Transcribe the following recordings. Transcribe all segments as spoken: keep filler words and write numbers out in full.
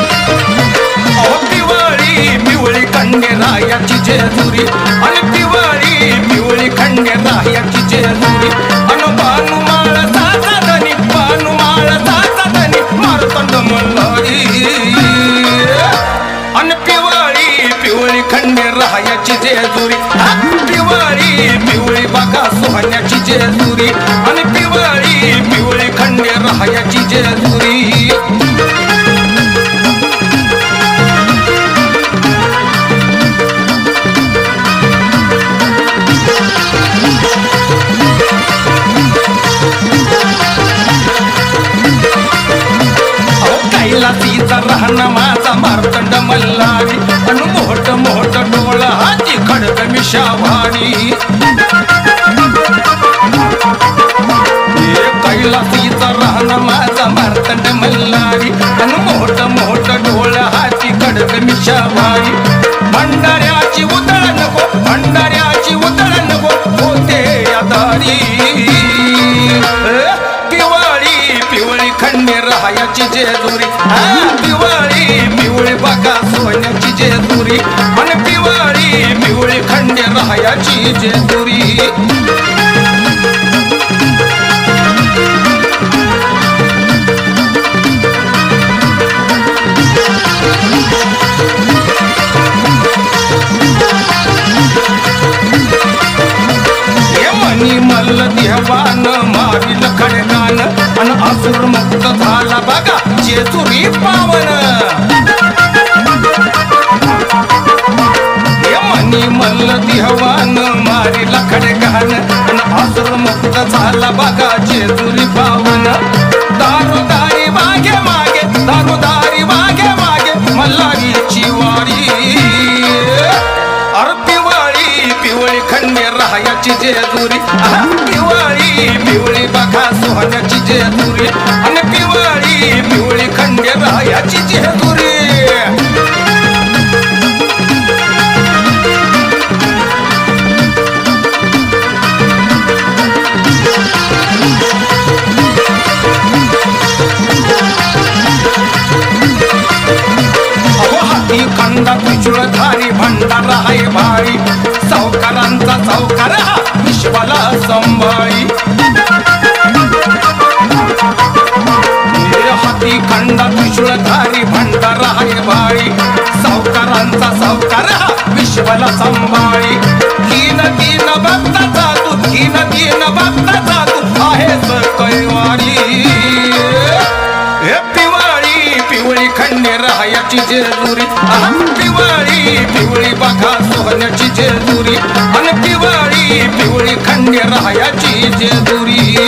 अहो पिवळी पिवळी खंडेरायाची जेजुरी आणि पिवळी पिवळी खंडेरायाची जेजुरी अन बानुमाळ साचा धनी बानुमाळ साचा धनी मारतंड मल्हारी अन पिवळी पिवळी खंडेरायाची जेजुरी पिवळी पिवळी बघा सोहण्याची जेजुरी आणि पिवळी पिवळी खंडेरायाची जेजुरी कैलासीचा राहणं माझा मार्तंड मल्हारी अन मोठ मोठ डोळ हाती खडक मिशावाणी कैलासीचा राहणं माझा मार्तंड मल्हारी अन मोठ मोठ डोळ हाती खडक मिशावाणी भंडाऱ्याची उधळ नको भंडाऱ्याची उधळ नको होते आधारी पिवळी पिवळी खंडेरायाची जेजुरी पिवळी पिवळी बघा सोन्याची जेजुरी आणि पिवळी पिवळी खंडेरायाची जेजुरी मनी मल्ल देवान मारिल खडगान अन असुर मुक्त झाला बघा जेजुरी पावन मनी मल्ल देवान मारिल खडगान अन असुर मुक्त झाला बघा जेजुरी पावन दारुदारी मागे मागे दारुदारी मागे मागे मल्हारीची वारी अर पिवळी पिवळी खंडेरायाची जेजुरी पिवळी पिवळी बघा सोहण्याची जेजुरी आणि पिवळी पिवळी खंडेरायाची जेजुरी खंडा त्रिशूळधारी भंडारा हाय भाई सावकारांचा सावकार हा विश्वाला संभाळी हाती खंडा त्रिशूळधारी भंडारा हाय भाई सावकारांचा सावकार हा विश्वाला संभाळी हीन तीन भक्ताचा तू हीन तीन भक्ताचा तू आहेस कैवारी पिवळी पिवळी खंडेरायाची जेजुरी पिवळी पिवळी बघा सोहण्याची जेजुरी आणि पिवळी पिवळी खंडेरायाची जेजुरी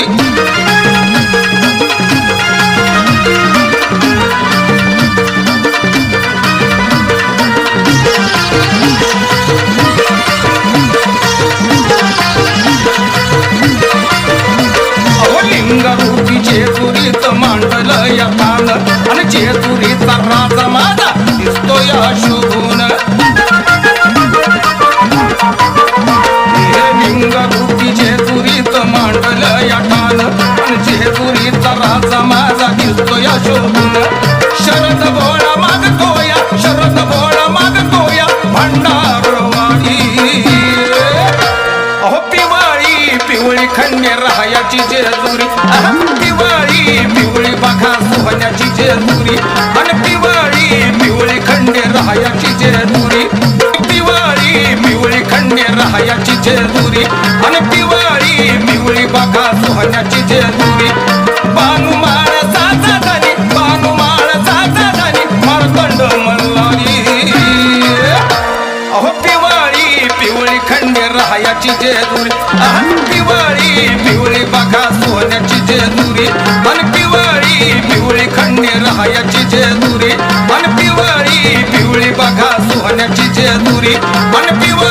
लिंगरूपी जेजुरीत मांडल या तान आणि जेजुरीचा राजा माझा दिसतो या शोभून लिंगरूपी जेजुरीत मांडल या तान आणि जेजुरीचा राजा माझा दिसतो या शोभून शरद भोळा मागतोया शरद भोळा मागतोया भंडारवाडी अहो पिवळी पिवळी खंडेरायाची जेजुरी पिवळी पिवळी बघा सोहण्याची जेजुरी आणि पिवळी पिवळी खंडेरायाची जेजुरी पिवळी पिवळी खंडेरायाची जेजुरी आणि पिवळी पिवळी बघा सोहण्याची जेजुरी बानुमाळ साचा धनी बानुमाळ साचा धनी मारतंड मल्हारी अहो पिवळी पिवळी खंडेरायाची जेजुरी पिवळी पिवळी बघा सोन्याची जेजुरी आणि पिवळी पिवळी खंडेरायाची जेजुरी आणि पिवळी पिवळी बघा सोन्याची जेजुरी आणि पिवळी